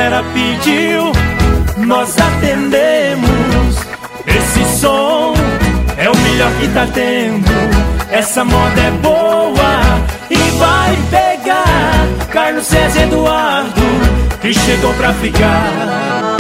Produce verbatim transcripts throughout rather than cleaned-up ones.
galera pediu, nós atendemos. Esse som é o melhor que tá tendo. Essa moda é boa e vai pegar. Carlos César Eduardo, que chegou pra ficar.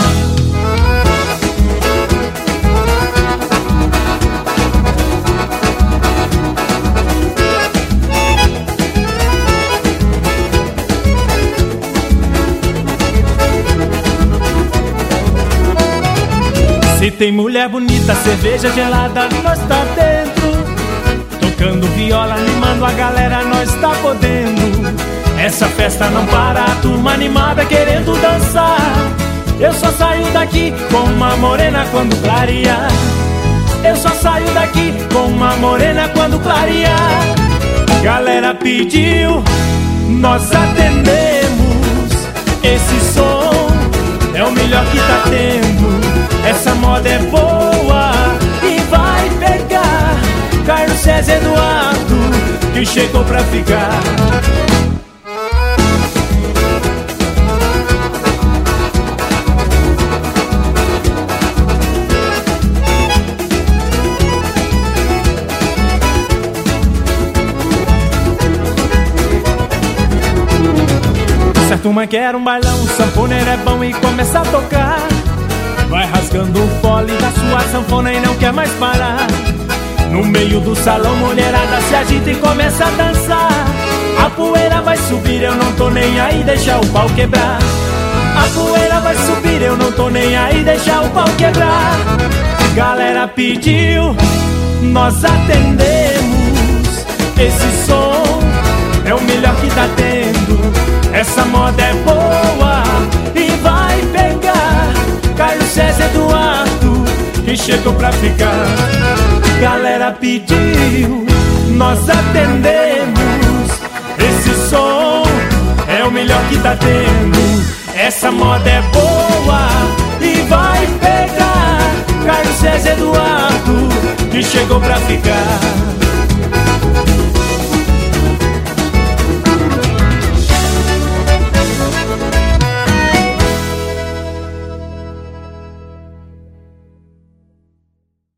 Se tem mulher bonita, cerveja gelada, nós tá dentro. Tocando viola, animando a galera, nós tá podendo. Essa festa não para, a turma animada querendo dançar. Eu só saio daqui com uma morena quando clarear. Eu só saio daqui com uma morena quando clarear. Galera pediu, nós atendemos. Esse som é o melhor que tá tendo. Essa moda é boa e vai pegar. Carlos César Eduardo, que chegou pra ficar. Essa turma quer um bailão, o sanfoneiro é bom e começa a tocar. Vai rasgando o fole da sua sanfona e não quer mais parar. No meio do salão, mulherada se agita e começa a dançar. A poeira vai subir, eu não tô nem aí, deixa o pau quebrar. A poeira vai subir, eu não tô nem aí, deixa o pau quebrar. Galera pediu, nós atendemos. Esse som é o melhor que tá tendo. Essa moda é boa e vai pegar. Carlos César Eduardo, que chegou pra ficar. Galera pediu, nós atendemos. Esse som é o melhor que tá tendo. Essa moda é boa e vai pegar. Carlos César Eduardo, que chegou pra ficar.